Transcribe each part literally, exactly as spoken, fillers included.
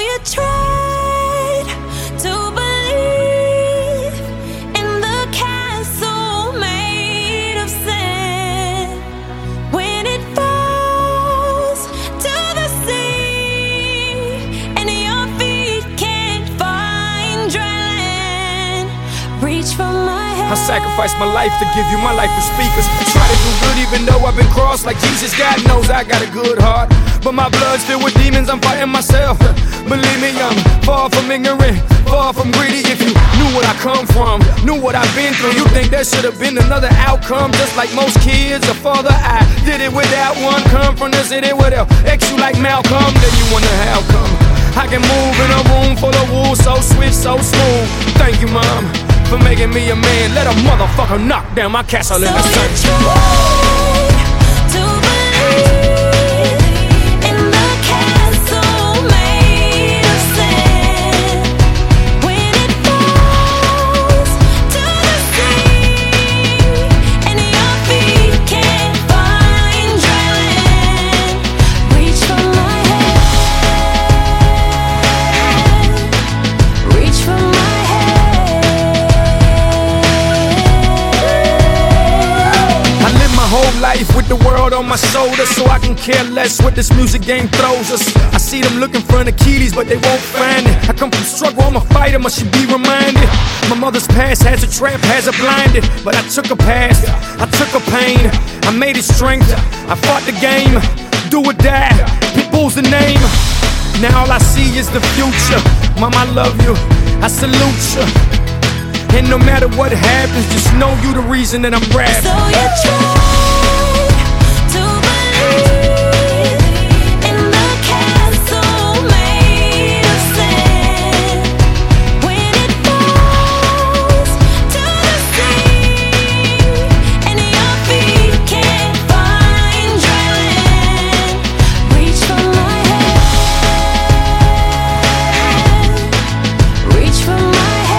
you tried to believe in the castle made of sand. When it falls to the sea and your feet can't find dry land, reach for my hand. I sacrificed my life to give you my life for speakers. Try to do good even though I've been crossed like Jesus. God knows I got a good heart, but my blood's filled with demons, I'm fighting myself. Believe me, I'm far from ignorant, far from greedy. If you knew what I come from, knew what I've been through, you think there should have been another outcome. Just like most kids, a father, I did it without one. Come from the city where they'll X you like Malcolm. Then you wonder how come I can move in a room full of wolves, so swift, so smooth. Thank you, Mom, for making me a man. Let a motherfucker knock down my castle in the sun. So you tried to believe in the castle made of sand. When it falls to the sea and your feet can't find dry land, reach for my hand, reach for my hand. I live my whole life with the world on my shoulders, so I can care less what this music game throws us. I see them looking for an Achilles, but they won't find it. I come from struggle, I'm a fighter, must you be reminded. My mother's past has a trap, has her blinded, but I took her past, I took her pain, I made it strength. I fought the game, do or die, Pitbull's the name. Now all I see is the future. Mom, I love you, I salute you. And no matter what happens, just know you the reason that I'm rapping. So you tried to believe in the castle made of sand. When it falls to the sea and your feet can't find dry land, reach for my hand, reach for my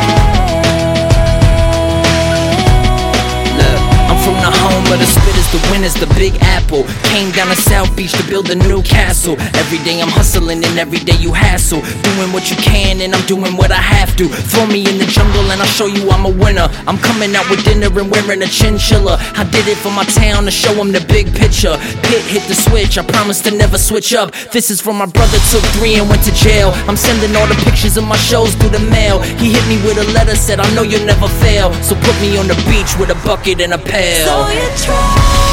From the home of the spitters, the winners, the Big Apple. Came down to South Beach to build a new castle. Every day I'm hustling and every day you hassle. Doing what you can and I'm doing what I have to. Throw me in the jungle and I'll show you I'm a winner. I'm coming out with dinner and wearing a chinchilla. I did it for my town to show them the big picture. Pit hit the switch, I promise to never switch up. This is from my brother, took three and went to jail. I'm sending all the pictures of my shows through the mail. He hit me with a letter, said I know you'll never fail. So put me on the beach with a bucket and a pail. So you tried